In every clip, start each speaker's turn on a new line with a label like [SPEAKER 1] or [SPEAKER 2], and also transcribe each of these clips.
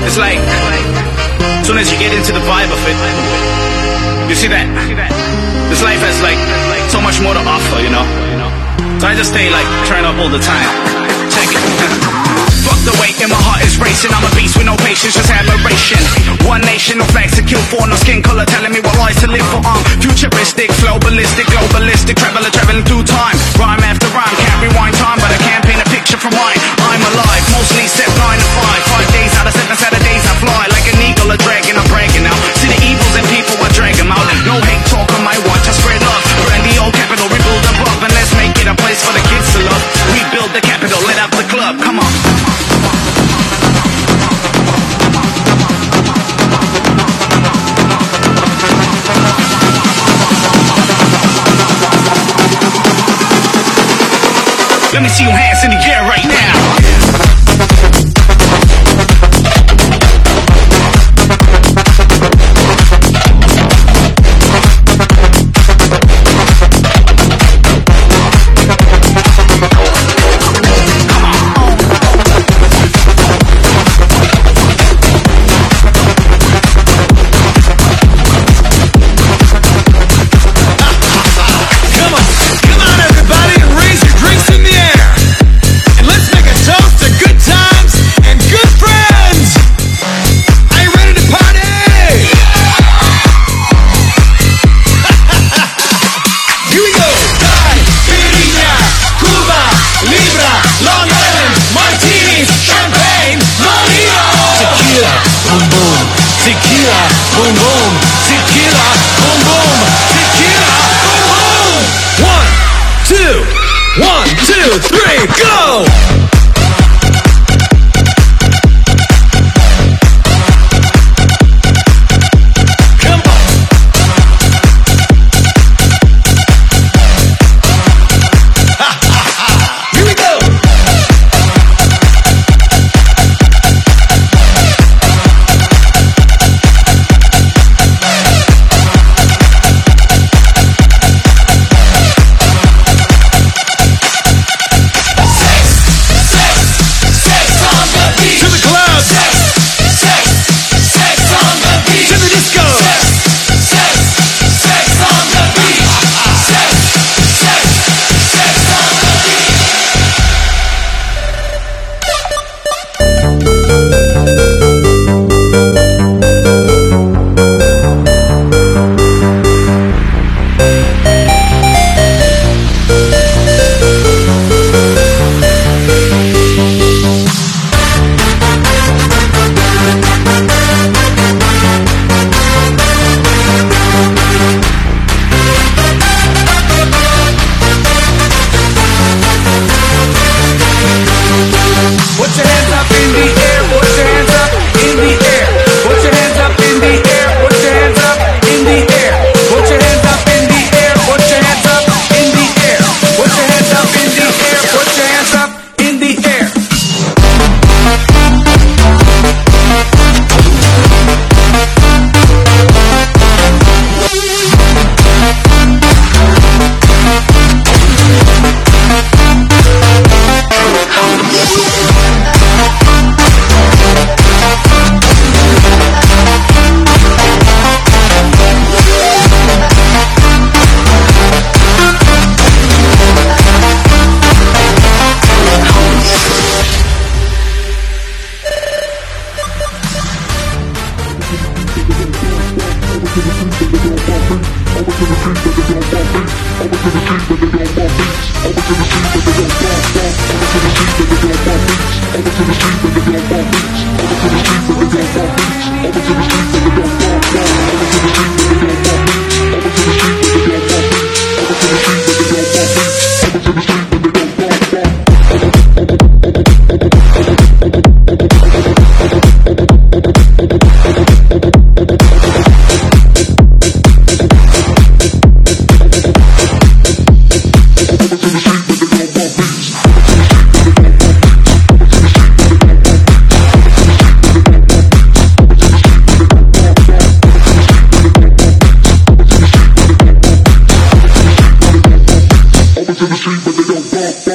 [SPEAKER 1] It's like, as soon as you get into the vibe of it, you see that this life has like so much more to offer, you know. So I just stay like turn up all the time. Check it. Fuck the weight in my heart is racing. I'm a beast with no patience, just admiration. One nation, no flags to kill for, no skin color telling me what lies to live for. Futuristic, flow ballistic, globalistic, traveler traveling through time. Rhyme after rhyme, can't rewind time, but I can't paint a picture from mine. I'm alive, mostly set 9 to 5. 5 days out of 7 Saturdays I fly like an eagle, a dragon, I'm bragging out. See the evils in people, I drag them out. No hate talk on my watch, I spread love. Brand the old capital, rebuild and buff, and let's make it a place for the kids to love. Rebuild the capital, let out the club, come on. Let me see your hands in the air right now. Tequila, boom boom, tequila, boom boom, tequila, boom boom. 1, 2, 1, 2, 3, go!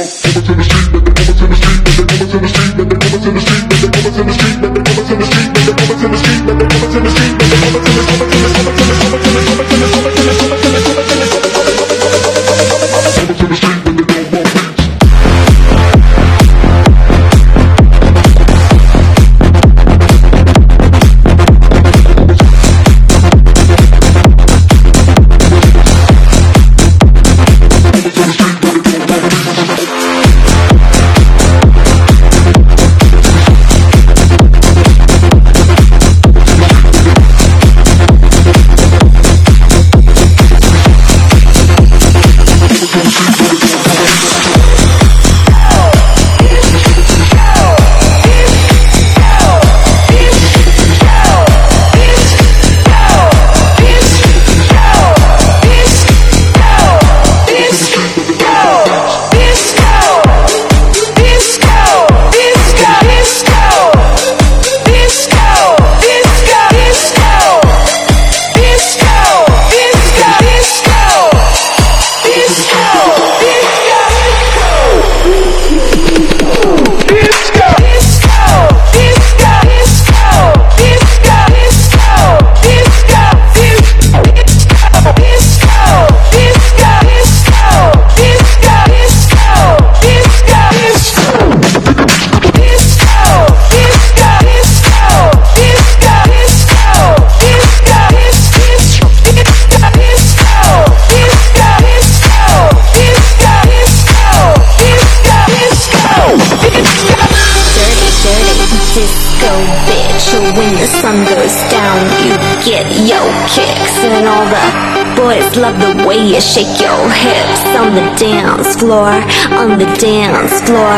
[SPEAKER 2] to the street, when the sun goes down, you get your kicks. And all the boys love the way you shake your hips on the dance floor, on the dance floor.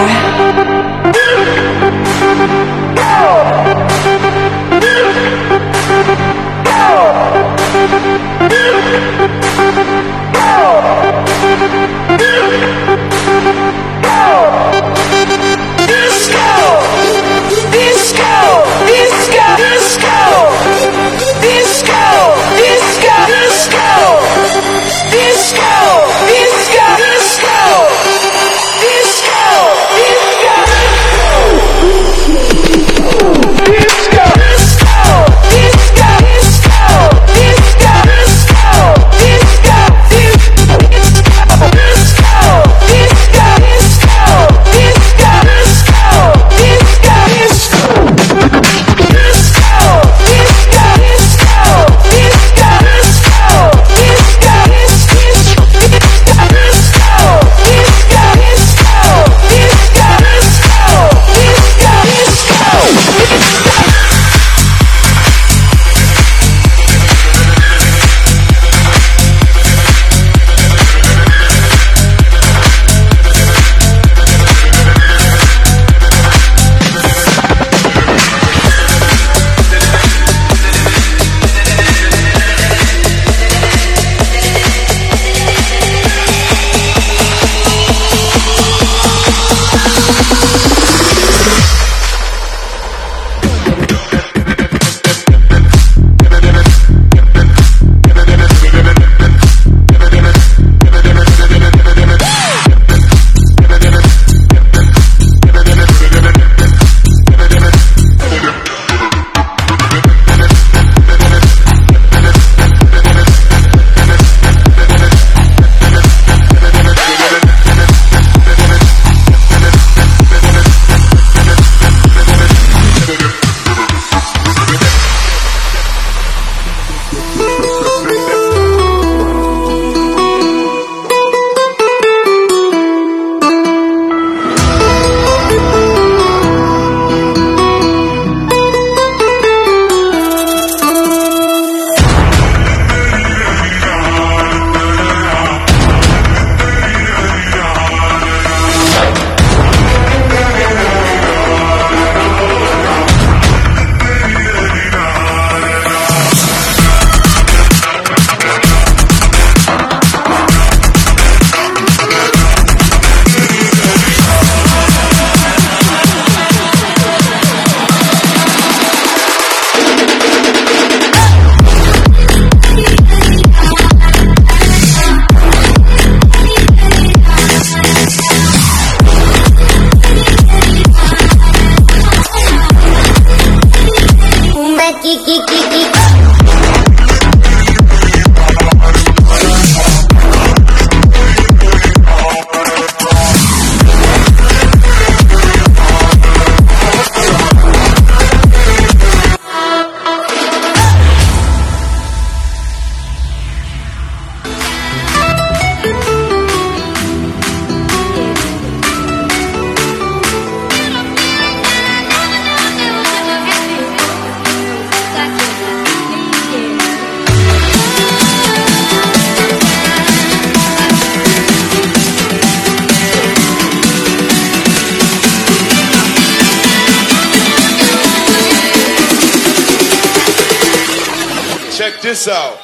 [SPEAKER 3] Check this out.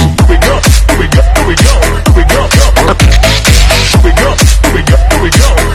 [SPEAKER 3] We go.